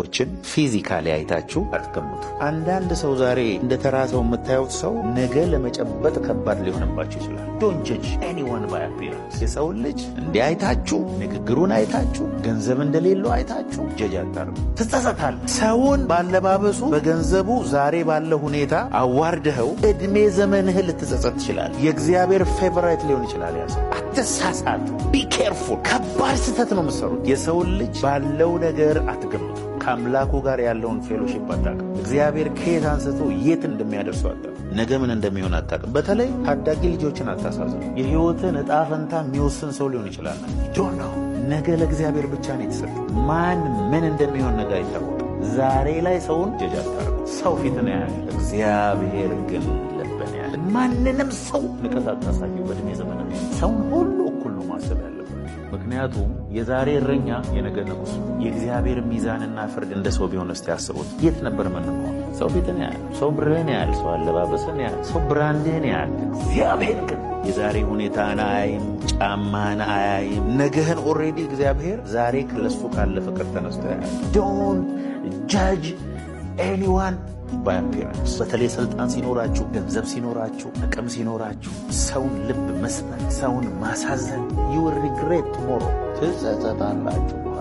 ሰዎችን ፊዚካሊ አይታችሁ አትገምቱ። አንዳንድ ሰው ዛሬ እንደ ተራ ሰው የምታዩት ሰው ነገ ለመጨበጥ ከባድ ሊሆንባችሁ ይችላል። ዶንት ጀጅ ኤኒዋን ባይ አፒራንስ። የሰው ልጅ እንዲያይታችሁ ንግግሩን አይታችሁ ገንዘብ እንደሌለው አይታችሁ ጀጅ አታርጉ። ትጸጸታል። ሰውን ባለባበሱ በገንዘቡ ዛሬ ባለ ሁኔታ አዋርደኸው እድሜ ዘመንህ ልትጸጸት ትችላለህ። የእግዚአብሔር ፌቨራይት ሊሆን ይችላል ያሰ አትሳሳቱ። ቢ ኬርፉል። ከባድ ስህተት ነው የምትሰሩት። የሰው ልጅ ባለው ነገር አትገምቱ። ከአምላኩ ጋር ያለውን ፌሎሺፕ አታውቅም። እግዚአብሔር ከየት አንስቶ የት እንደሚያደርሰው አታውቅም። ነገ ምን እንደሚሆን አታውቅም። በተለይ ታዳጊ ልጆችን አታሳዝኑ። የህይወትን ዕጣ ፈንታ የሚወስን ሰው ሊሆን ይችላል። ዶንት ኖ። ነገ ለእግዚአብሔር ብቻ ነው የተሰጠው። ማን ምን እንደሚሆን ነገ አይታወቅም። ዛሬ ላይ ሰውን ጀጅ አታርጉ። ሰው ፊትን ያያል፣ እግዚአብሔር ግን ልብን ያያል። ማንንም ሰው ንቀት አታሳዩ። በእድሜ ዘመን ሰውን ሁሉ እኩል ነው ማሰብ ያለበት። ምክንያቱም የዛሬ እረኛ የነገ ንጉሥ። የእግዚአብሔር ሚዛንና ፍርድ እንደ ሰው ቢሆን እስቲ ያስቡት። የት ነበር ምንሆነው? ሰው ፊትን ያያል፣ ሰው ብርህን ያያል፣ ሰው አለባበስን ያያል፣ ሰው ብራንድህን ያያል። እግዚአብሔር ግን የዛሬ ሁኔታን አያይም፣ ጫማን አያይም። ነገህን ኦልሬዲ እግዚአብሔር ዛሬ ለሱ ካለ ፍቅር ተነስቶ ያያል። ዶንት ጃጅ ኤኒዋን ባይ አፒራንስ። በተለይ ስልጣን ሲኖራችሁ፣ ገንዘብ ሲኖራችሁ፣ አቅም ሲኖራችሁ ሰውን ልብ መስጠት፣ ሰውን ማሳዘን you will regret tomorrow። ትጸጸታላችሁ።